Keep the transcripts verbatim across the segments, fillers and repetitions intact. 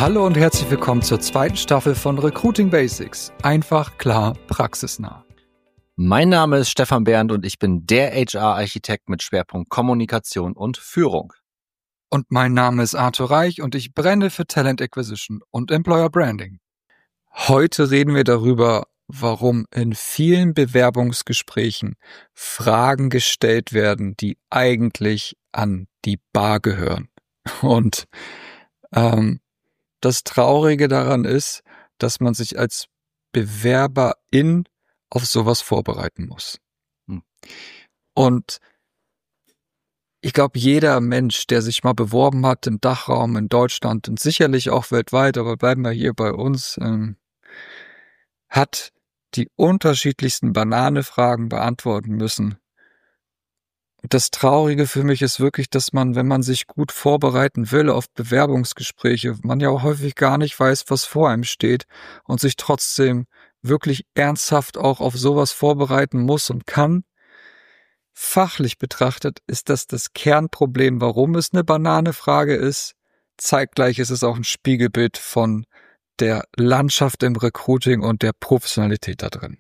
Hallo und herzlich willkommen zur zweiten Staffel von Recruiting Basics. Einfach, klar, praxisnah. Mein Name ist Stefan Bernd und ich bin der H R-Architekt mit Schwerpunkt Kommunikation und Führung. Und mein Name ist Arthur Reich und ich brenne für Talent Acquisition und Employer Branding. Heute reden wir darüber, warum in vielen Bewerbungsgesprächen Fragen gestellt werden, die eigentlich an die Bar gehören. Und ähm, das Traurige daran ist, dass man sich als Bewerberin auf sowas vorbereiten muss. Hm. Und ich glaube, jeder Mensch, der sich mal beworben hat im Dachraum in Deutschland und sicherlich auch weltweit, aber bleiben wir hier bei uns, ähm, hat die unterschiedlichsten Banane-Fragen beantworten müssen. Das Traurige für mich ist wirklich, dass man, wenn man sich gut vorbereiten will auf Bewerbungsgespräche, man ja auch häufig gar nicht weiß, was vor einem steht und sich trotzdem wirklich ernsthaft auch auf sowas vorbereiten muss und kann. Fachlich betrachtet ist das das Kernproblem, warum es eine Banane-Frage ist. Zeitgleich ist es auch ein Spiegelbild von der Landschaft im Recruiting und der Professionalität da drin.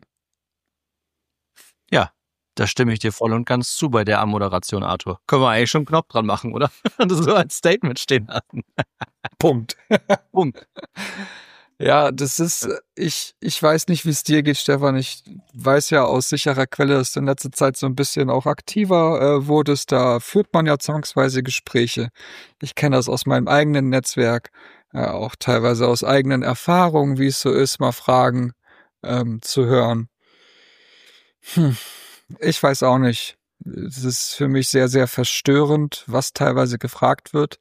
Ja, da stimme ich dir voll und ganz zu bei der Anmoderation, Arthur. Können wir eigentlich schon einen Knopf dran machen, oder? Und so ein Statement stehen lassen. Punkt. Punkt. Ja, das ist, ich, ich weiß nicht, wie es dir geht, Stefan. Ich weiß ja aus sicherer Quelle, dass du in letzter Zeit so ein bisschen auch aktiver äh, wurdest. Da führt man ja zwangsweise Gespräche. Ich kenne das aus meinem eigenen Netzwerk, äh, auch teilweise aus eigenen Erfahrungen, wie es so ist, mal Fragen ähm, zu hören. Hm, ich weiß auch nicht. Es ist für mich sehr, sehr verstörend, was teilweise gefragt wird.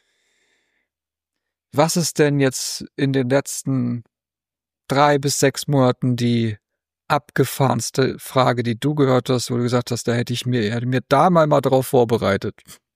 Was ist denn jetzt in den letzten drei bis sechs Monaten die abgefahrenste Frage, die du gehört hast, wo du gesagt hast, da hätte ich mir, hätte mir da mal mal drauf vorbereitet?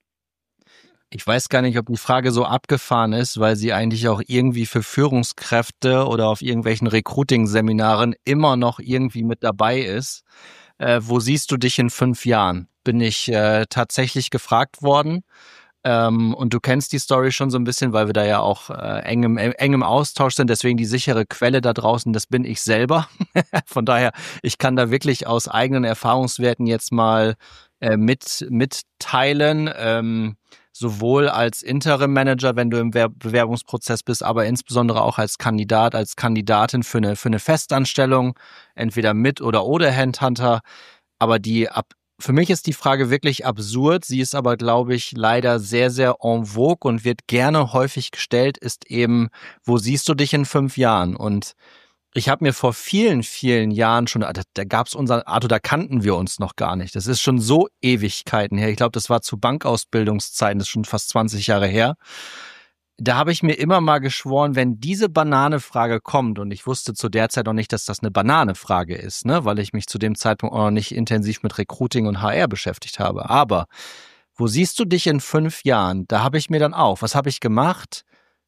Ich weiß gar nicht, ob die Frage so abgefahren ist, weil sie eigentlich auch irgendwie für Führungskräfte oder auf irgendwelchen Recruiting-Seminaren immer noch irgendwie mit dabei ist. Äh, wo siehst du dich in fünf Jahren? Bin ich äh, tatsächlich gefragt worden? Ähm, und du kennst die Story schon so ein bisschen, weil wir da ja auch äh, eng, im, eng im Austausch sind. Deswegen die sichere Quelle da draußen, das bin ich selber. Von daher, ich kann da wirklich aus eigenen Erfahrungswerten jetzt mal äh, mit mitteilen, ähm, sowohl als Interim-Manager, wenn du im Wer- Bewerbungsprozess bist, aber insbesondere auch als Kandidat, als Kandidatin für eine, für eine Festanstellung, entweder mit oder ohne Headhunter. Aber die ab Für mich ist die Frage wirklich absurd. Sie ist aber, glaube ich, leider sehr, sehr en vogue und wird gerne häufig gestellt, ist eben, wo siehst du dich in fünf Jahren? Und ich habe mir vor vielen, vielen Jahren schon, da, da gab es unser, Arthur, da kannten wir uns noch gar nicht. Das ist schon so Ewigkeiten her. Ich glaube, das war zu Bankausbildungszeiten, das ist schon fast zwanzig Jahre her. Da habe ich mir immer mal geschworen, wenn diese Banane-Frage kommt, und ich wusste zu der Zeit noch nicht, dass das eine Banane-Frage ist, ne, weil ich mich zu dem Zeitpunkt auch noch nicht intensiv mit Recruiting und H R beschäftigt habe. Aber wo siehst du dich in fünf Jahren? Da habe ich mir dann auch, was habe ich gemacht?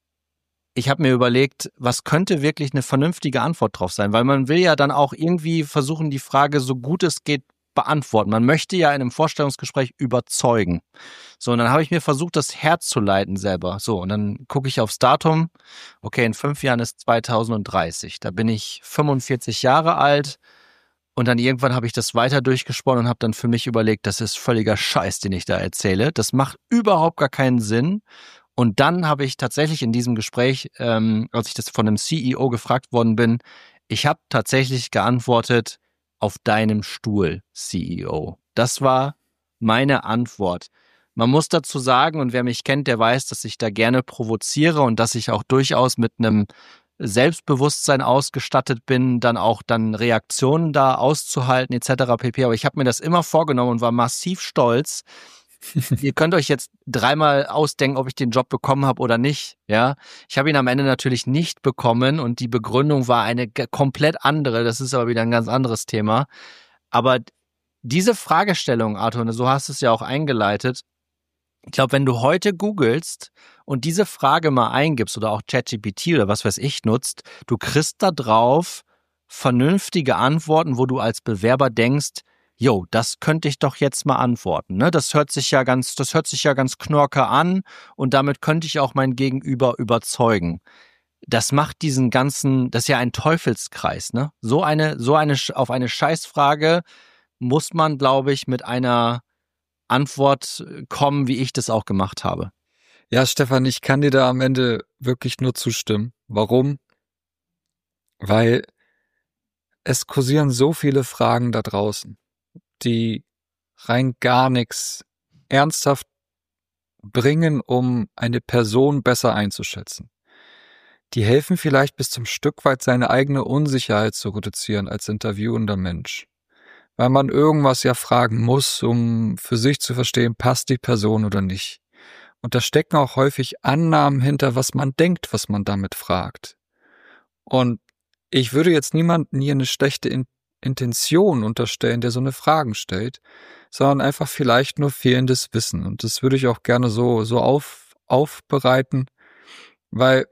Ich habe mir überlegt, was könnte wirklich eine vernünftige Antwort drauf sein? Weil man will ja dann auch irgendwie versuchen, die Frage so gut es geht beantworten. Man möchte ja in einem Vorstellungsgespräch überzeugen. So, und dann habe ich mir versucht, das herzuleiten selber. So, und dann gucke ich aufs Datum. Okay, in fünf Jahren ist zweitausenddreißig. Da bin ich fünfundvierzig Jahre alt. Und dann irgendwann habe ich das weiter durchgesponnen und habe dann für mich überlegt, das ist völliger Scheiß, den ich da erzähle. Das macht überhaupt gar keinen Sinn. Und dann habe ich tatsächlich in diesem Gespräch, ähm, als ich das von einem C E O gefragt worden bin, ich habe tatsächlich geantwortet, auf deinem Stuhl, C E O. Das war meine Antwort. Man muss dazu sagen, und wer mich kennt, der weiß, dass ich da gerne provoziere und dass ich auch durchaus mit einem Selbstbewusstsein ausgestattet bin, dann auch dann Reaktionen da auszuhalten et cetera pp. Aber ich habe mir das immer vorgenommen und war massiv stolz. Ihr könnt euch jetzt dreimal ausdenken, ob ich den Job bekommen habe oder nicht. Ja, ich habe ihn am Ende natürlich nicht bekommen und die Begründung war eine g- komplett andere. Das ist aber wieder ein ganz anderes Thema. Aber diese Fragestellung, Arthur, und so hast du es ja auch eingeleitet. Ich glaube, wenn du heute googelst und diese Frage mal eingibst oder auch ChatGPT oder was weiß ich nutzt, du kriegst da drauf vernünftige Antworten, wo du als Bewerber denkst, jo, das könnte ich doch jetzt mal antworten, ne? Das hört sich ja ganz, das hört sich ja ganz knorke an und damit könnte ich auch mein Gegenüber überzeugen. Das macht diesen ganzen, das ist ja ein Teufelskreis, ne? So eine, so eine, auf eine Scheißfrage muss man, glaube ich, mit einer Antwort kommen, wie ich das auch gemacht habe. Ja, Stefan, ich kann dir da am Ende wirklich nur zustimmen. Warum? Weil es kursieren so viele Fragen da draußen, die rein gar nichts ernsthaft bringen, um eine Person besser einzuschätzen. Die helfen vielleicht bis zum Stück weit, seine eigene Unsicherheit zu reduzieren als interviewender Mensch. Weil man irgendwas ja fragen muss, um für sich zu verstehen, passt die Person oder nicht. Und da stecken auch häufig Annahmen hinter, was man denkt, was man damit fragt. Und ich würde jetzt niemandem hier eine schlechte In- Intention unterstellen, der so eine Fragen stellt, sondern einfach vielleicht nur fehlendes Wissen. Und das würde ich auch gerne so, so auf, aufbereiten, weil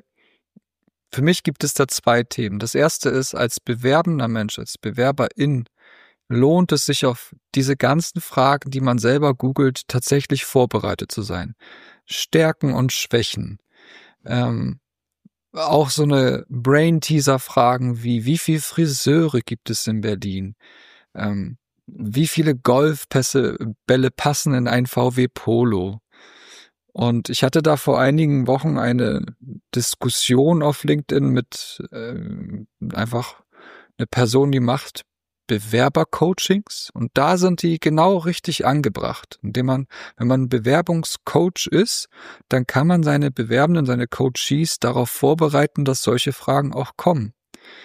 für mich gibt es da zwei Themen. Das erste ist, als bewerbender Mensch, als Bewerberin, lohnt es sich auf diese ganzen Fragen, die man selber googelt, tatsächlich vorbereitet zu sein. Stärken und Schwächen. Ähm, auch so eine Brain-Teaser-Fragen wie, wie viele Friseure gibt es in Berlin? Ähm, wie viele Golfpässe, Bälle passen in ein V W Polo? Und ich hatte da vor einigen Wochen eine Diskussion auf LinkedIn mit äh, einfach eine Person, die macht Bewerbercoachings, und da sind die genau richtig angebracht, indem man, wenn man Bewerbungscoach ist, dann kann man seine Bewerbenden, seine Coachees darauf vorbereiten, dass solche Fragen auch kommen,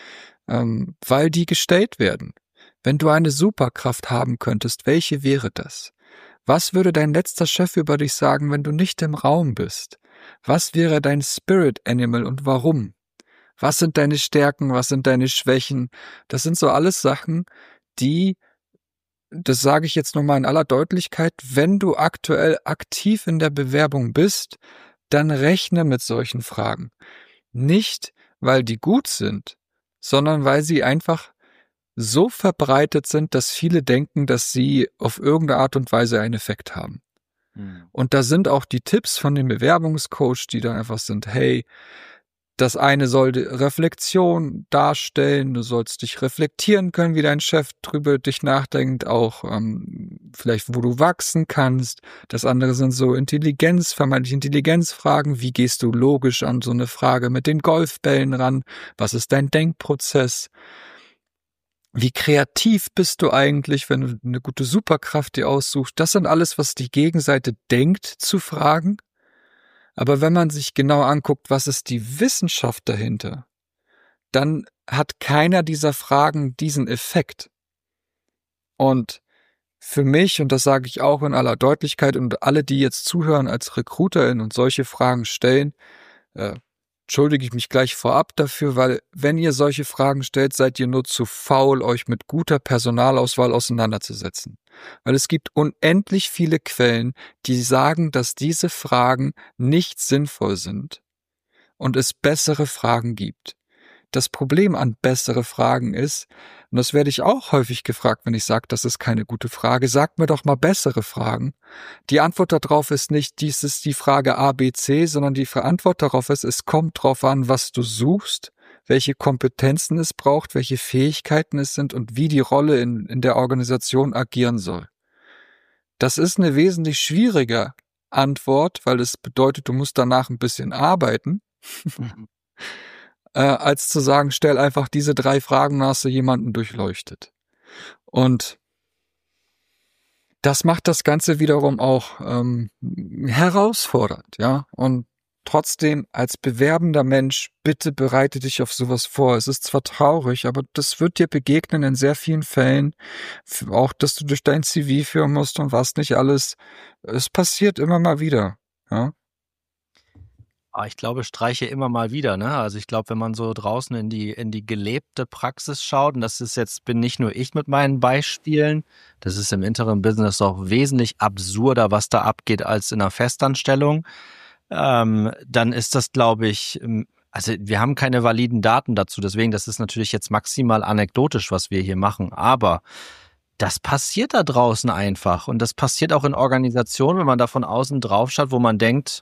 ähm, weil die gestellt werden. Wenn du eine Superkraft haben könntest, welche wäre das? Was würde dein letzter Chef über dich sagen, wenn du nicht im Raum bist? Was wäre dein Spirit Animal und warum? Was sind deine Stärken? Was sind deine Schwächen? Das sind so alles Sachen, die, das sage ich jetzt nochmal in aller Deutlichkeit, wenn du aktuell aktiv in der Bewerbung bist, dann rechne mit solchen Fragen. Nicht, weil die gut sind, sondern weil sie einfach so verbreitet sind, dass viele denken, dass sie auf irgendeine Art und Weise einen Effekt haben. Mhm. Und da sind auch die Tipps von dem Bewerbungscoach, die dann einfach sind, hey, das eine soll Reflexion darstellen, du sollst dich reflektieren können, wie dein Chef drüber dich nachdenkt, auch ähm, vielleicht, wo du wachsen kannst. Das andere sind so Intelligenz, vermeintliche Intelligenzfragen. Wie gehst du logisch an so eine Frage mit den Golfbällen ran? Was ist dein Denkprozess? Wie kreativ bist du eigentlich, wenn du eine gute Superkraft dir aussuchst? Das sind alles, was die Gegenseite denkt, zu fragen. Aber wenn man sich genau anguckt, was ist die Wissenschaft dahinter, dann hat keiner dieser Fragen diesen Effekt. Und für mich, und das sage ich auch in aller Deutlichkeit, und alle, die jetzt zuhören als Recruiterin und solche Fragen stellen, äh, entschuldige ich mich gleich vorab dafür, weil wenn ihr solche Fragen stellt, seid ihr nur zu faul, euch mit guter Personalauswahl auseinanderzusetzen. Weil es gibt unendlich viele Quellen, die sagen, dass diese Fragen nicht sinnvoll sind und es bessere Fragen gibt. Das Problem an bessere Fragen ist, und das werde ich auch häufig gefragt, wenn ich sage, das ist keine gute Frage, sagt mir doch mal bessere Fragen. Die Antwort darauf ist nicht, dies ist die Frage A, B, C, sondern die Antwort darauf ist, es kommt drauf an, was du suchst, welche Kompetenzen es braucht, welche Fähigkeiten es sind und wie die Rolle in, in der Organisation agieren soll. Das ist eine wesentlich schwierige Antwort, weil es bedeutet, du musst danach ein bisschen arbeiten. Äh, als zu sagen, stell einfach diese drei Fragen, hast du jemanden durchleuchtet. Und das macht das Ganze wiederum auch ähm, herausfordernd, ja. Und trotzdem als bewerbender Mensch, bitte bereite dich auf sowas vor. Es ist zwar traurig, aber das wird dir begegnen in sehr vielen Fällen. Auch, dass du durch dein C V führen musst und was nicht alles. Es passiert immer mal wieder, ja. Ich glaube, streiche immer mal wieder, ne? Also ich glaube, wenn man so draußen in die in die gelebte Praxis schaut, und das ist jetzt, bin nicht nur ich mit meinen Beispielen, das ist im Interim-Business auch wesentlich absurder, was da abgeht, als in einer Festanstellung, ähm, dann ist das, glaube ich, also wir haben keine validen Daten dazu, deswegen, das ist natürlich jetzt maximal anekdotisch, was wir hier machen, aber das passiert da draußen einfach. Und das passiert auch in Organisationen, wenn man da von außen drauf schaut, wo man denkt,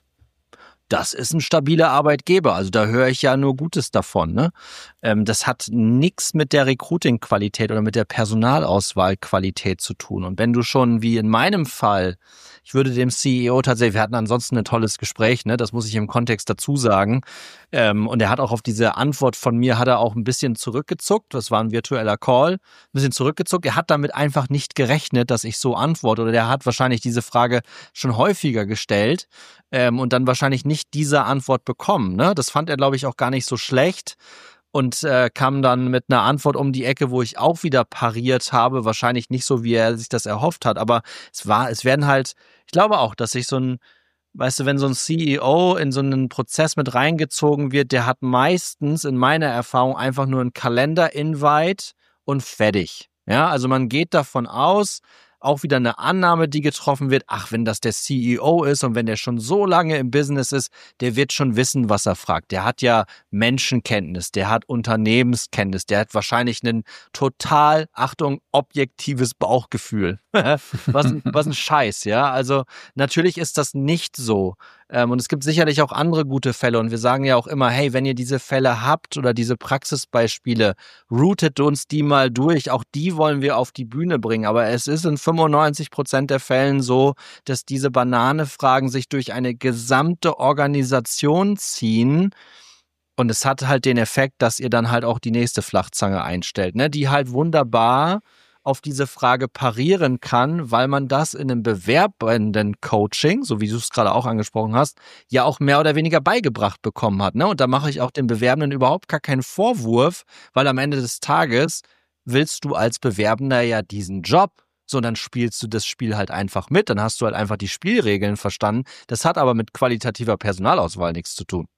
das ist ein stabiler Arbeitgeber. Also da höre ich ja nur Gutes davon. Ne? Ähm, das hat nichts mit der Recruiting-Qualität oder mit der Personalauswahl-Qualität zu tun. Und wenn du schon, wie in meinem Fall, ich würde dem C E O tatsächlich, wir hatten ansonsten ein tolles Gespräch, ne, das muss ich im Kontext dazu sagen. Ähm, und er hat auch auf diese Antwort von mir, hat er auch ein bisschen zurückgezuckt. Das war ein virtueller Call. Ein bisschen zurückgezuckt. Er hat damit einfach nicht gerechnet, dass ich so antworte. Oder der hat wahrscheinlich diese Frage schon häufiger gestellt ähm, und dann wahrscheinlich nicht diese Antwort bekommen. Ne? Das fand er, glaube ich, auch gar nicht so schlecht. Und äh, kam dann mit einer Antwort um die Ecke, wo ich auch wieder pariert habe. Wahrscheinlich nicht so, wie er sich das erhofft hat. Aber es war, es werden halt, ich glaube auch, dass sich so ein, weißt du, wenn so ein C E O in so einen Prozess mit reingezogen wird, der hat meistens in meiner Erfahrung einfach nur einen Kalender-Invite und fertig. Ja, also man geht davon aus, auch wieder eine Annahme, die getroffen wird, ach, wenn das der C E O ist und wenn der schon so lange im Business ist, der wird schon wissen, was er fragt. Der hat ja Menschenkenntnis, der hat Unternehmenskenntnis, der hat wahrscheinlich ein total, Achtung, objektives Bauchgefühl. was, was ein Scheiß, ja. Also natürlich ist das nicht so. Ähm, und es gibt sicherlich auch andere gute Fälle. Und wir sagen ja auch immer, hey, wenn ihr diese Fälle habt oder diese Praxisbeispiele, routet uns die mal durch. Auch die wollen wir auf die Bühne bringen. Aber es ist in fünfundneunzig Prozent der Fällen so, dass diese Banane-Fragen sich durch eine gesamte Organisation ziehen. Und es hat halt den Effekt, dass ihr dann halt auch die nächste Flachzange einstellt, ne? Die halt wunderbar auf diese Frage parieren kann, weil man das in einem bewerbenden Coaching, so wie du es gerade auch angesprochen hast, ja auch mehr oder weniger beigebracht bekommen hat. Ne? Und da mache ich auch den Bewerbenden überhaupt gar keinen Vorwurf, weil am Ende des Tages willst du als Bewerbender ja diesen Job, so dann spielst du das Spiel halt einfach mit, dann hast du halt einfach die Spielregeln verstanden. Das hat aber mit qualitativer Personalauswahl nichts zu tun.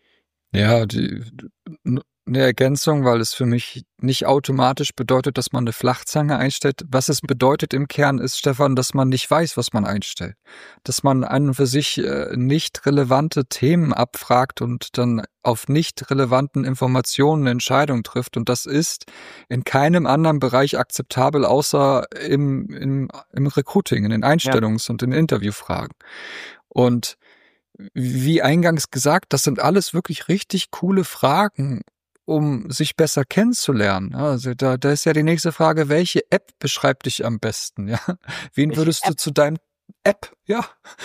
Ja, die, eine Ergänzung, weil es für mich nicht automatisch bedeutet, dass man eine Flachzange einstellt. Was es bedeutet im Kern ist, Stefan, dass man nicht weiß, was man einstellt. Dass man an und für sich äh, nicht relevante Themen abfragt und dann auf nicht relevanten Informationen eine Entscheidung trifft. Und das ist in keinem anderen Bereich akzeptabel, außer im, im, im Recruiting, in den Einstellungs- ja. und in Interviewfragen. Und wie eingangs gesagt, das sind alles wirklich richtig coole Fragen, um sich besser kennenzulernen. Also da, da ist ja die nächste Frage, welche App beschreibt dich am besten? Ja, wen welche würdest App? du zu deinem App? Ja,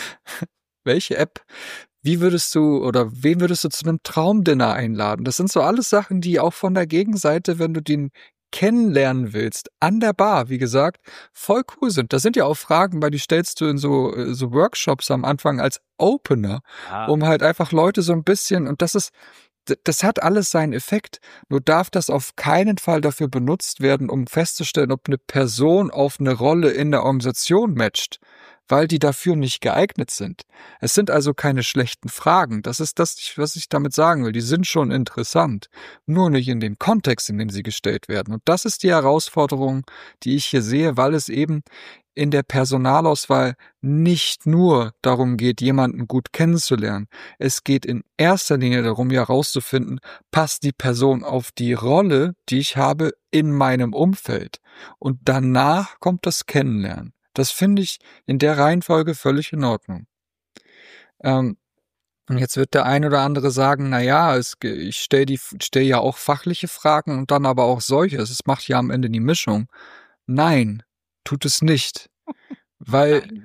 welche App? Wie würdest du oder wen würdest du zu einem Traumdinner einladen? Das sind so alles Sachen, die auch von der Gegenseite, wenn du den kennenlernen willst, an der Bar, wie gesagt, voll cool sind. Da sind ja auch Fragen, weil die stellst du in so, so Workshops am Anfang als Opener, ah. um halt einfach Leute so ein bisschen, und das ist, das hat alles seinen Effekt, nur darf das auf keinen Fall dafür benutzt werden, um festzustellen, ob eine Person auf eine Rolle in der Organisation matcht, weil die dafür nicht geeignet sind. Es sind also keine schlechten Fragen. Das ist das, was ich damit sagen will. Die sind schon interessant, nur nicht in dem Kontext, in dem sie gestellt werden. Und das ist die Herausforderung, die ich hier sehe, weil es eben in der Personalauswahl nicht nur darum geht, jemanden gut kennenzulernen. Es geht in erster Linie darum, herauszufinden, passt die Person auf die Rolle, die ich habe in meinem Umfeld. Und danach kommt das Kennenlernen. Das finde ich in der Reihenfolge völlig in Ordnung. Ähm, und jetzt wird der ein oder andere sagen, na ja, es, ich stelle die, stelle ja auch fachliche Fragen und dann aber auch solche. Es macht ja am Ende die Mischung. Nein, tut es nicht. Weil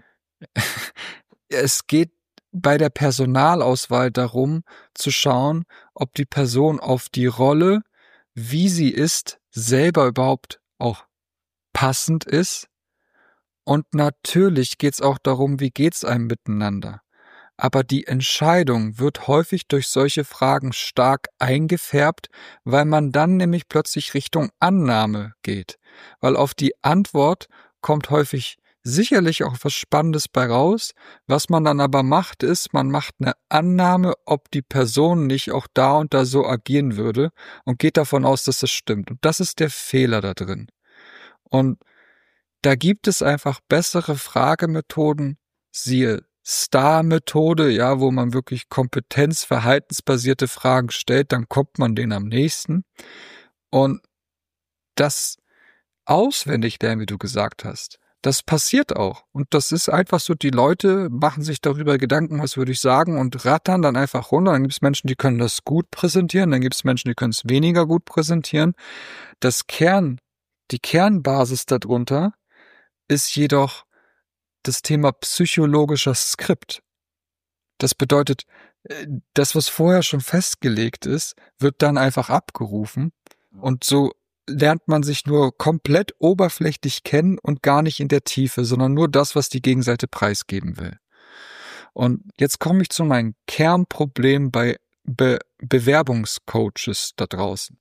es geht bei der Personalauswahl darum, zu schauen, ob die Person auf die Rolle, wie sie ist, selber überhaupt auch passend ist. Und natürlich geht's auch darum, wie geht's einem miteinander. Aber die Entscheidung wird häufig durch solche Fragen stark eingefärbt, weil man dann nämlich plötzlich Richtung Annahme geht. Weil auf die Antwort kommt häufig sicherlich auch was Spannendes bei raus. Was man dann aber macht, ist, man macht eine Annahme, ob die Person nicht auch da und da so agieren würde und geht davon aus, dass das stimmt. Und das ist der Fehler da drin. Und da gibt es einfach bessere Fragemethoden, siehe Star-Methode, ja, wo man wirklich kompetenz-, verhaltensbasierte Fragen stellt, dann kommt man denen am nächsten. Und das auswendig lernen, wie du gesagt hast. Das passiert auch. Und das ist einfach so, die Leute machen sich darüber Gedanken, was würde ich sagen, und rattern dann einfach runter. Dann gibt es Menschen, die können das gut präsentieren, dann gibt es Menschen, die können es weniger gut präsentieren. Das Kern, die Kernbasis darunter ist jedoch das Thema psychologischer Skript. Das bedeutet, das, was vorher schon festgelegt ist, wird dann einfach abgerufen, und so lernt man sich nur komplett oberflächlich kennen und gar nicht in der Tiefe, sondern nur das, was die Gegenseite preisgeben will. Und jetzt komme ich zu meinem Kernproblem bei Be- Bewerbungscoaches da draußen.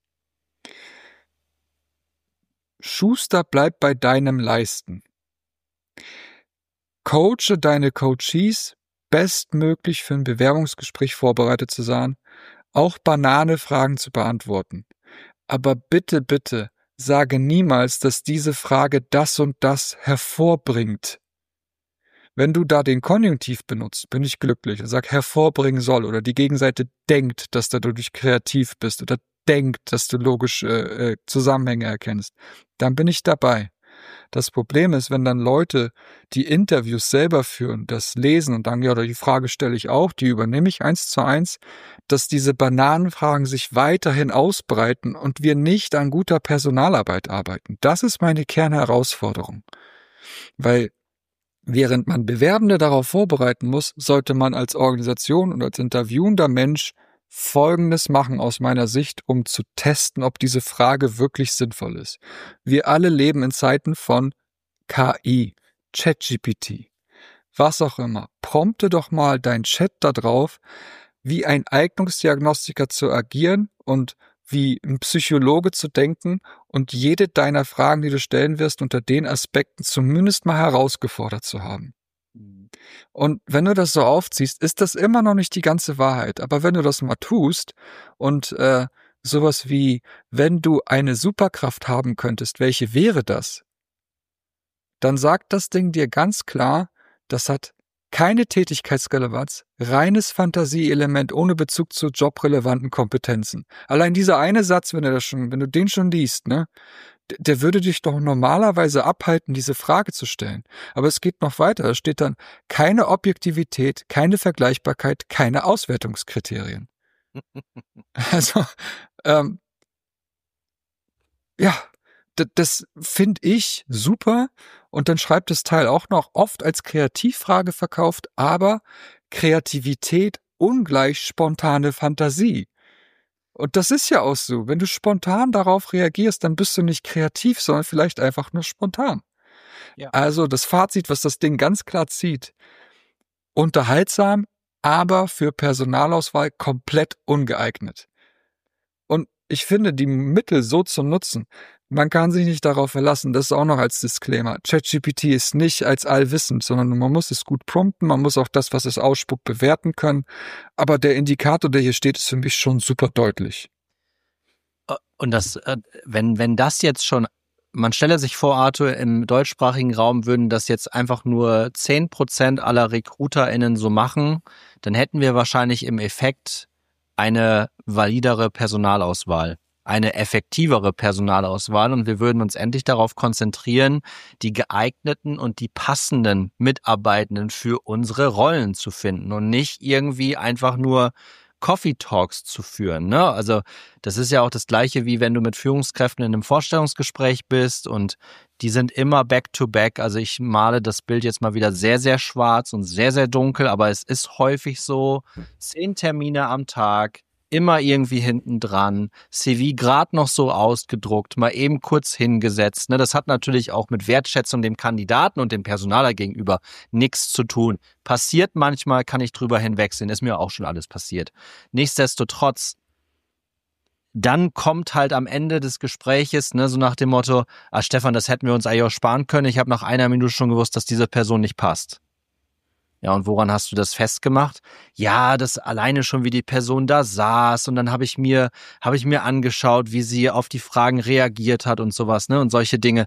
Schuster, bleib bei deinem Leisten. Coache deine Coaches bestmöglich für ein Bewerbungsgespräch vorbereitet zu sein, auch Banane-Fragen zu beantworten. Aber bitte, bitte, sage niemals, dass diese Frage das und das hervorbringt. Wenn du da den Konjunktiv benutzt, bin ich glücklich, und sag hervorbringen soll, oder die Gegenseite denkt, dass du dadurch kreativ bist, oder denkt, dass du logisch äh, Zusammenhänge erkennst, dann bin ich dabei. Das Problem ist, wenn dann Leute, die Interviews selber führen, das lesen und dann, ja, die Frage stelle ich auch, die übernehme ich eins zu eins, dass diese Bananenfragen sich weiterhin ausbreiten und wir nicht an guter Personalarbeit arbeiten. Das ist meine Kernherausforderung. Weil während man Bewerbende darauf vorbereiten muss, sollte man als Organisation und als interviewender Mensch Folgendes machen aus meiner Sicht, um zu testen, ob diese Frage wirklich sinnvoll ist. Wir alle leben in Zeiten von K I, ChatGPT, was auch immer. Prompte doch mal dein Chat da drauf, wie ein Eignungsdiagnostiker zu agieren und wie ein Psychologe zu denken und jede deiner Fragen, die du stellen wirst, unter den Aspekten zumindest mal herausgefordert zu haben. Und wenn du das so aufziehst, ist das immer noch nicht die ganze Wahrheit. Aber wenn du das mal tust und äh, sowas wie, wenn du eine Superkraft haben könntest, welche wäre das? Dann sagt das Ding dir ganz klar, das hat keine Tätigkeitsrelevanz, reines Fantasieelement ohne Bezug zu jobrelevanten Kompetenzen. Allein dieser eine Satz, wenn du das schon, wenn du den schon liest, ne, der würde dich doch normalerweise abhalten, diese Frage zu stellen. Aber es geht noch weiter. Da steht dann keine Objektivität, keine Vergleichbarkeit, keine Auswertungskriterien. Also, ähm, ja, das, das finde ich super. Und dann schreibt das Teil auch noch, oft als Kreativfrage verkauft, aber Kreativität ungleich spontane Fantasie. Und das ist ja auch so. Wenn du spontan darauf reagierst, dann bist du nicht kreativ, sondern vielleicht einfach nur spontan. Ja. Also das Fazit, was das Ding ganz klar zieht: unterhaltsam, aber für Personalauswahl komplett ungeeignet. Und ich finde, die Mittel so zu nutzen, man kann sich nicht darauf verlassen, das ist auch noch als Disclaimer. ChatGPT ist nicht als allwissend, sondern man muss es gut prompten, man muss auch das, was es ausspuckt, bewerten können. Aber der Indikator, der hier steht, ist für mich schon super deutlich. Und das, wenn, wenn das jetzt schon, man stelle sich vor, Arthur, im deutschsprachigen Raum würden das jetzt einfach nur zehn Prozent aller RecruiterInnen so machen, dann hätten wir wahrscheinlich im Effekt eine validere Personalauswahl, eine effektivere Personalauswahl, und wir würden uns endlich darauf konzentrieren, die geeigneten und die passenden Mitarbeitenden für unsere Rollen zu finden und nicht irgendwie einfach nur Coffee Talks zu führen, ne? Also das ist ja auch das Gleiche, wie wenn du mit Führungskräften in einem Vorstellungsgespräch bist und die sind immer back to back. Also ich male das Bild jetzt mal wieder sehr, sehr schwarz und sehr, sehr dunkel, aber es ist häufig so, zehn Termine am Tag, immer irgendwie hinten dran, C V gerade noch so ausgedruckt, mal eben kurz hingesetzt. Ne? Das hat natürlich auch mit Wertschätzung dem Kandidaten und dem Personaler gegenüber nichts zu tun. Passiert manchmal, kann ich drüber hinwegsehen, ist mir auch schon alles passiert. Nichtsdestotrotz, dann kommt halt am Ende des Gespräches, ne, so nach dem Motto, ah Stefan, das hätten wir uns eigentlich auch sparen können. Ich habe nach einer Minute schon gewusst, dass diese Person nicht passt. Ja, und woran hast du das festgemacht? Ja, das alleine schon, wie die Person da saß, und dann habe ich mir habe ich mir angeschaut, wie sie auf die Fragen reagiert hat und sowas, ne, und solche Dinge.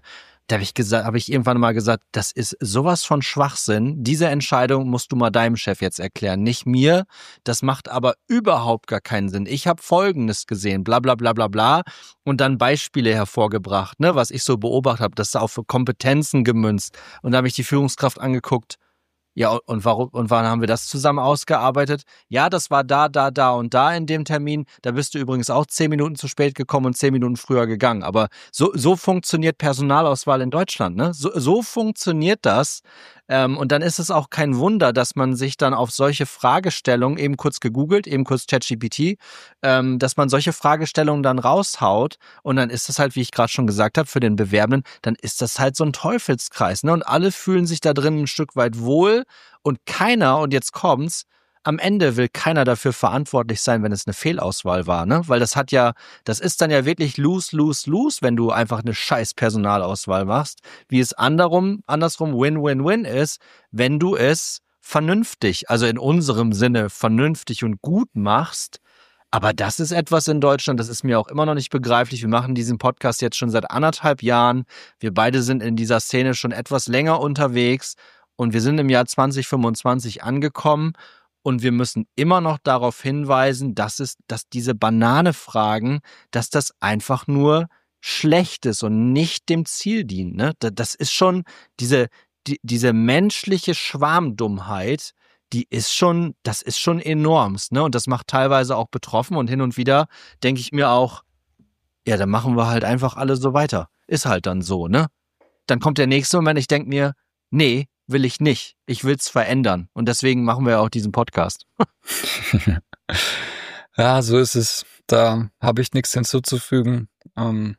Da habe ich gesagt, habe ich irgendwann mal gesagt, das ist sowas von Schwachsinn. Diese Entscheidung musst du mal deinem Chef jetzt erklären, nicht mir. Das macht aber überhaupt gar keinen Sinn. Ich habe Folgendes gesehen, bla bla bla bla bla, und dann Beispiele hervorgebracht, ne, was ich so beobachtet habe. Das ist auf Kompetenzen gemünzt. Und da habe ich die Führungskraft angeguckt. Ja, und warum, und wann haben wir das zusammen ausgearbeitet? Ja, das war da, da, da und da in dem Termin. Da bist du übrigens auch zehn Minuten zu spät gekommen und zehn Minuten früher gegangen. Aber so, so funktioniert Personalauswahl in Deutschland, ne? So, so funktioniert das. Ähm, und dann ist es auch kein Wunder, dass man sich dann auf solche Fragestellungen, eben kurz gegoogelt, eben kurz ChatGPT, ähm, dass man solche Fragestellungen dann raushaut. Und dann ist das halt, wie ich gerade schon gesagt habe, für den Bewerbenden, dann ist das halt so ein Teufelskreis, ne? Und alle fühlen sich da drin ein Stück weit wohl. Und keiner, und jetzt kommt's, am Ende will keiner dafür verantwortlich sein, wenn es eine Fehlauswahl war, ne? Weil das hat ja, das ist dann ja wirklich lose, lose, lose, wenn du einfach eine scheiß Personalauswahl machst, wie es andersrum, andersrum win, win, win ist, wenn du es vernünftig, also in unserem Sinne vernünftig und gut machst. Aber das ist etwas in Deutschland, das ist mir auch immer noch nicht begreiflich. Wir machen diesen Podcast jetzt schon seit anderthalb Jahren. Wir beide sind in dieser Szene schon etwas länger unterwegs. Und wir sind im Jahr zwanzig fünfundzwanzig angekommen und wir müssen immer noch darauf hinweisen, dass es, dass diese Banane-Fragen, dass das einfach nur schlecht ist und nicht dem Ziel dient, ne? Das ist schon diese, die, diese menschliche Schwarmdummheit, die ist schon, das ist schon enormst, ne? Und das macht teilweise auch betroffen und hin und wieder denke ich mir auch, ja, dann machen wir halt einfach alle so weiter. Ist halt dann so, ne? Dann kommt der nächste Moment, ich denke mir, nee, will ich nicht. Ich will's verändern. Und deswegen machen wir auch diesen Podcast. Ja, so ist es. Da habe ich nichts hinzuzufügen. Und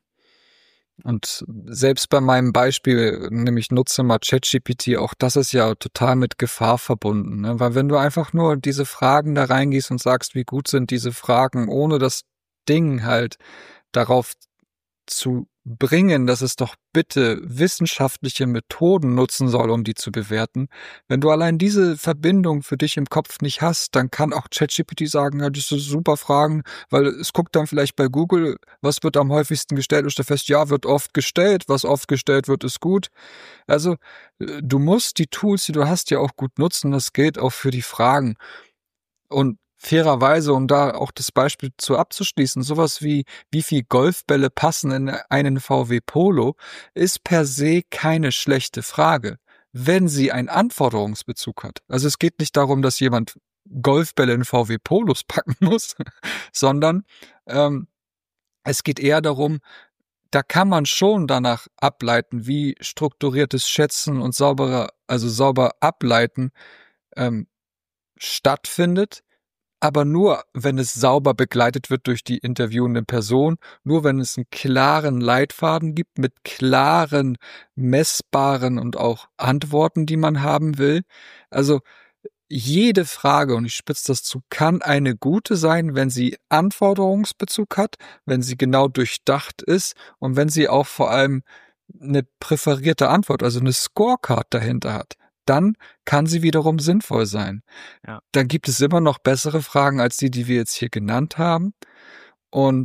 selbst bei meinem Beispiel, nämlich nutze mal ChatGPT, auch das ist ja total mit Gefahr verbunden. Ne? Weil wenn du einfach nur diese Fragen da reingehst und sagst, wie gut sind diese Fragen, ohne das Ding halt darauf zu bringen, dass es doch bitte wissenschaftliche Methoden nutzen soll, um die zu bewerten. Wenn du allein diese Verbindung für dich im Kopf nicht hast, dann kann auch ChatGPT sagen, ja, das sind super Fragen, weil es guckt dann vielleicht bei Google, was wird am häufigsten gestellt, und stellt fest, ja, wird oft gestellt, was oft gestellt wird, ist gut. Also du musst die Tools, die du hast, ja auch gut nutzen, das gilt auch für die Fragen. Und fairerweise, um da auch das Beispiel zu abzuschließen, sowas wie, wie viel Golfbälle passen in einen V W Polo, ist per se keine schlechte Frage, wenn sie einen Anforderungsbezug hat. Also es geht nicht darum, dass jemand Golfbälle in V W Polos packen muss, sondern ähm, es geht eher darum, da kann man schon danach ableiten, wie strukturiertes Schätzen und sauberer, also sauber ableiten ähm, stattfindet. Aber nur, wenn es sauber begleitet wird durch die interviewende Person, nur wenn es einen klaren Leitfaden gibt mit klaren, messbaren und auch Antworten, die man haben will. Also jede Frage, und ich spitze das zu, kann eine gute sein, wenn sie Anforderungsbezug hat, wenn sie genau durchdacht ist und wenn sie auch vor allem eine präferierte Antwort, also eine Scorecard dahinter hat. Dann kann sie wiederum sinnvoll sein. Ja. Dann gibt es immer noch bessere Fragen als die, die wir jetzt hier genannt haben. Und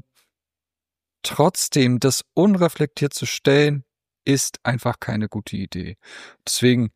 trotzdem, das unreflektiert zu stellen, ist einfach keine gute Idee. Deswegen,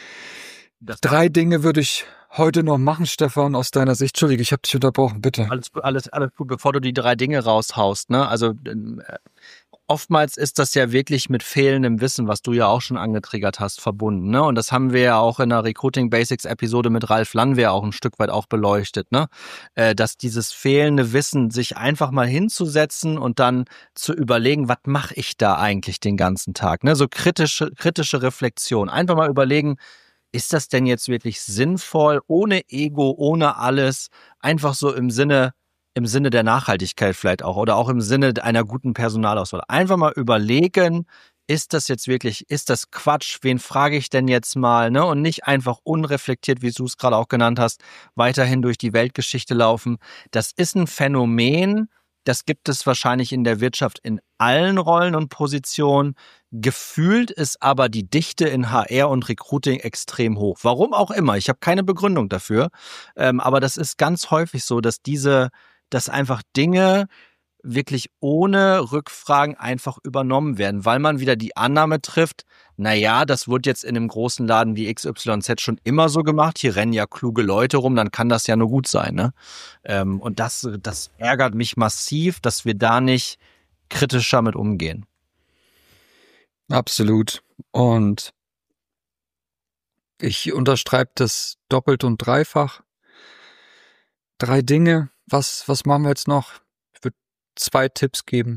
das drei Dinge würde ich heute noch machen, Stefan, aus deiner Sicht. Entschuldige, ich habe dich unterbrochen, bitte. Alles, alles, alles gut, bevor du die drei Dinge raushaust, ne? Also äh, oftmals ist das ja wirklich mit fehlendem Wissen, was du ja auch schon angetriggert hast, verbunden, ne? Und das haben wir ja auch in der Recruiting Basics Episode mit Ralf Landwehr auch ein Stück weit auch beleuchtet, ne? Äh, dass dieses fehlende Wissen, sich einfach mal hinzusetzen und dann zu überlegen, was mache ich da eigentlich den ganzen Tag, ne? So kritische, kritische Reflexion. Einfach mal überlegen, ist das denn jetzt wirklich sinnvoll, ohne Ego, ohne alles, einfach so im Sinne, im Sinne der Nachhaltigkeit vielleicht auch oder auch im Sinne einer guten Personalauswahl. Einfach mal überlegen, ist das jetzt wirklich, ist das Quatsch, wen frage ich denn jetzt mal, ne? Und nicht einfach unreflektiert, wie du es gerade auch genannt hast, weiterhin durch die Weltgeschichte laufen. Das ist ein Phänomen, das gibt es wahrscheinlich in der Wirtschaft in allen Rollen und Positionen. Gefühlt ist aber die Dichte in H R und Recruiting extrem hoch. Warum auch immer. Ich habe keine Begründung dafür. Ähm, aber das ist ganz häufig so, dass diese, dass einfach Dinge wirklich ohne Rückfragen einfach übernommen werden, weil man wieder die Annahme trifft, naja, das wird jetzt in einem großen Laden wie X Y Z schon immer so gemacht, hier rennen ja kluge Leute rum, dann kann das ja nur gut sein, ne? Ähm, und das, das ärgert mich massiv, dass wir da nicht kritischer mit umgehen. Absolut. Und ich unterstreibe das doppelt und dreifach. Drei Dinge. Was, was machen wir jetzt noch? Ich würde zwei Tipps geben.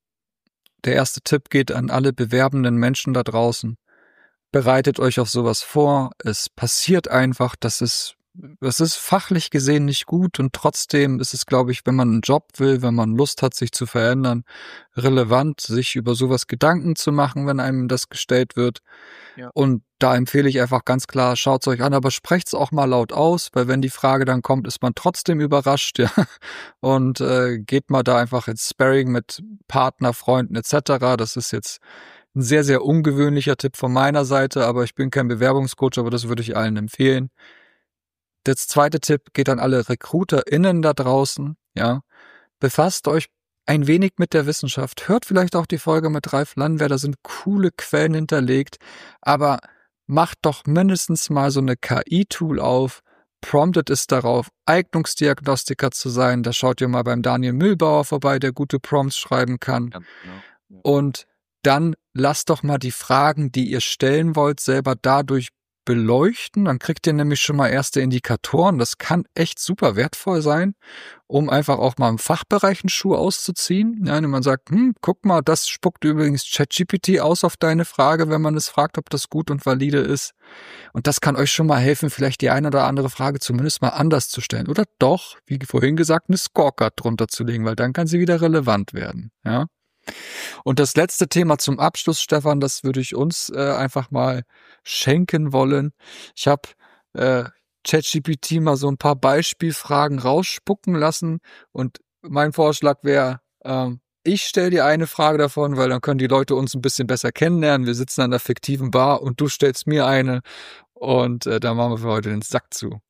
Der erste Tipp geht an alle bewerbenden Menschen da draußen. Bereitet euch auf sowas vor. Es passiert einfach, das ist, es ist fachlich gesehen nicht gut und trotzdem ist es, glaube ich, wenn man einen Job will, wenn man Lust hat, sich zu verändern, relevant, sich über sowas Gedanken zu machen, wenn einem das gestellt wird. Ja. Und da empfehle ich einfach ganz klar, schaut's euch an, aber sprecht's auch mal laut aus, weil wenn die Frage dann kommt, ist man trotzdem überrascht, ja. Und äh, geht mal da einfach ins Sparring mit Partner, Freunden et cetera. Das ist jetzt ein sehr, sehr ungewöhnlicher Tipp von meiner Seite, aber ich bin kein Bewerbungscoach, aber das würde ich allen empfehlen. Der zweite Tipp geht an alle RecruiterInnen da draußen, ja. Befasst euch ein wenig mit der Wissenschaft. Hört vielleicht auch die Folge mit Ralf Landwehr, da sind coole Quellen hinterlegt, aber macht doch mindestens mal so eine K I-Tool auf, promptet es darauf, Eignungsdiagnostiker zu sein. Da schaut ihr mal beim Daniel Mühlbauer vorbei, der gute Prompts schreiben kann. Ja, genau. Ja. Und dann lasst doch mal die Fragen, die ihr stellen wollt, selber dadurch beleuchten. Dann kriegt ihr nämlich schon mal erste Indikatoren. Das kann echt super wertvoll sein, um einfach auch mal im Fachbereich einen Schuh auszuziehen. Ja, wenn man sagt, hm, guck mal, das spuckt übrigens ChatGPT aus auf deine Frage, wenn man es fragt, ob das gut und valide ist. Und das kann euch schon mal helfen, vielleicht die eine oder andere Frage zumindest mal anders zu stellen. Oder doch, wie vorhin gesagt, eine Scorecard drunter zu legen, weil dann kann sie wieder relevant werden. Ja. Und das letzte Thema zum Abschluss, Stefan, das würde ich uns äh, einfach mal schenken wollen. Ich habe äh, ChatGPT mal so ein paar Beispielfragen rausspucken lassen und mein Vorschlag wäre, ähm, ich stelle dir eine Frage davon, weil dann können die Leute uns ein bisschen besser kennenlernen. Wir sitzen an der fiktiven Bar und du stellst mir eine und äh, da machen wir für heute den Sack zu.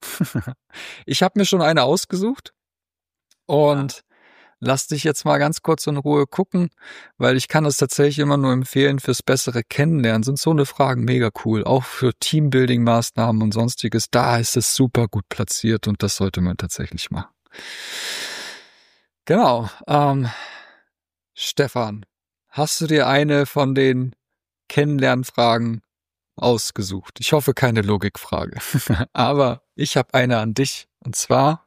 Ich habe mir schon eine ausgesucht und ja. Lass dich jetzt mal ganz kurz in Ruhe gucken, weil ich kann es tatsächlich immer nur empfehlen fürs bessere Kennenlernen. Sind so eine Fragen mega cool, auch für Teambuilding-Maßnahmen und sonstiges. Da ist es super gut platziert und das sollte man tatsächlich machen. Genau. Ähm, Stefan, hast du dir eine von den Kennenlernfragen ausgesucht? Ich hoffe keine Logikfrage, aber ich habe eine an dich und zwar: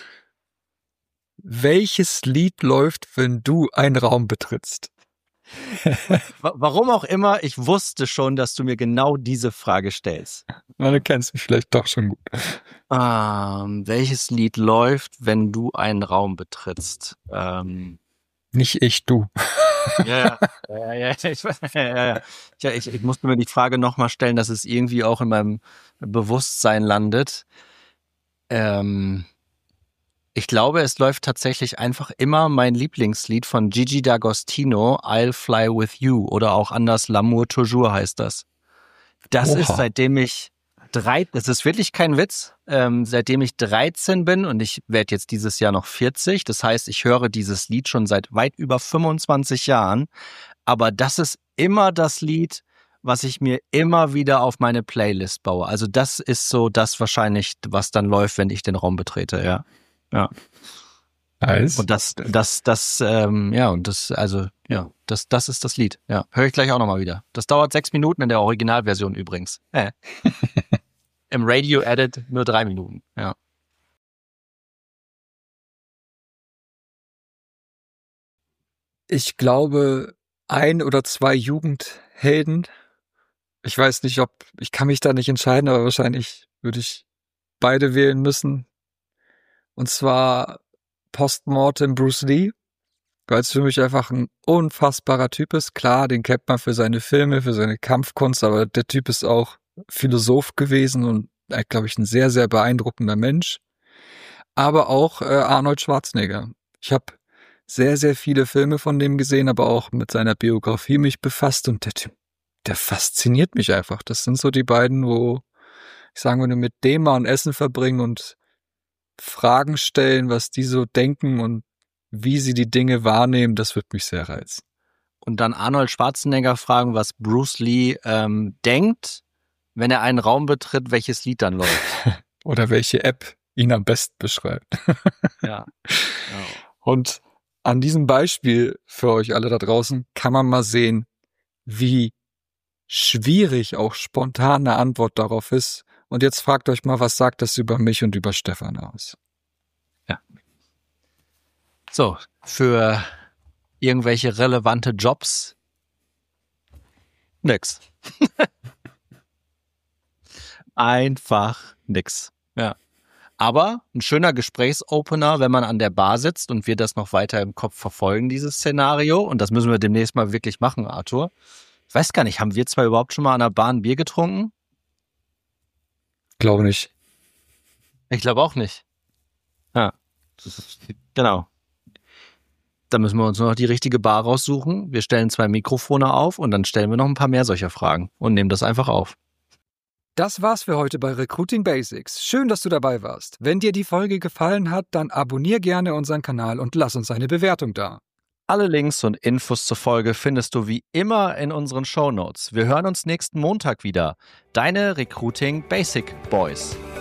Welches Lied läuft, wenn du einen Raum betrittst? Warum auch immer, ich wusste schon, dass du mir genau diese Frage stellst. Na, du kennst mich vielleicht doch schon gut. Ähm, welches Lied läuft, wenn du einen Raum betrittst? Ähm, Nicht ich, du. Ja, ja, ja, ja, ich, ja, ja. ja ich, ich musste mir die Frage nochmal stellen, dass es irgendwie auch in meinem Bewusstsein landet. Ähm... Ich glaube, es läuft tatsächlich einfach immer mein Lieblingslied von Gigi D'Agostino, I'll Fly With You, oder auch anders, L'amour toujours heißt das. Das Oha. Ist, seitdem ich drei, das ist wirklich kein Witz, ähm, seitdem ich dreizehn bin und ich werde jetzt dieses Jahr noch vierzig. Das heißt, ich höre dieses Lied schon seit weit über fünfundzwanzig Jahren. Aber das ist immer das Lied, was ich mir immer wieder auf meine Playlist baue. Also das ist so das wahrscheinlich, was dann läuft, wenn ich den Raum betrete, ja. Ja. Nice. Und das, das, das, ähm, ja, und das, also, ja, das, das ist das Lied. Ja, höre ich gleich auch nochmal wieder. Das dauert sechs Minuten in der Originalversion übrigens. Äh. Im Radio-Edit nur drei Minuten, ja. Ich glaube, ein oder zwei Jugendhelden. Ich weiß nicht, ob, ich kann mich da nicht entscheiden, aber wahrscheinlich würde ich beide wählen müssen. Und zwar Postmortem Bruce Lee, weil es für mich einfach ein unfassbarer Typ ist. Klar, den kennt man für seine Filme, für seine Kampfkunst, aber der Typ ist auch Philosoph gewesen und, glaube ich, ein sehr, sehr beeindruckender Mensch. Aber auch äh, Arnold Schwarzenegger. Ich habe sehr, sehr viele Filme von dem gesehen, aber auch mit seiner Biografie mich befasst und der Typ, der fasziniert mich einfach. Das sind so die beiden, wo ich sagen würde, mit dem mal ein Essen verbringen und Fragen stellen, was die so denken und wie sie die Dinge wahrnehmen, das wird mich sehr reizen. Und dann Arnold Schwarzenegger fragen, was Bruce Lee ähm, denkt, wenn er einen Raum betritt, welches Lied dann läuft. Oder welche App ihn am besten beschreibt. Ja. Ja. Und an diesem Beispiel für euch alle da draußen kann man mal sehen, wie schwierig auch spontane Antwort darauf ist. Und jetzt fragt euch mal, was sagt das über mich und über Stefan aus? Ja. So, für irgendwelche relevante Jobs nix. Einfach nix. Ja. Aber ein schöner Gesprächsopener, wenn man an der Bar sitzt und wir das noch weiter im Kopf verfolgen, dieses Szenario. Und das müssen wir demnächst mal wirklich machen, Arthur. Ich weiß gar nicht, haben wir zwei überhaupt schon mal an der Bar ein Bier getrunken? Glaube nicht. Ich glaube auch nicht. Ja. Genau. Da müssen wir uns noch die richtige Bar raussuchen. Wir stellen zwei Mikrofone auf und dann stellen wir noch ein paar mehr solcher Fragen und nehmen das einfach auf. Das war's für heute bei Recruiting Basics. Schön, dass du dabei warst. Wenn dir die Folge gefallen hat, dann abonnier gerne unseren Kanal und lass uns eine Bewertung da. Alle Links und Infos zur Folge findest du wie immer in unseren Shownotes. Wir hören uns nächsten Montag wieder. Deine Recruiting Basic Boys.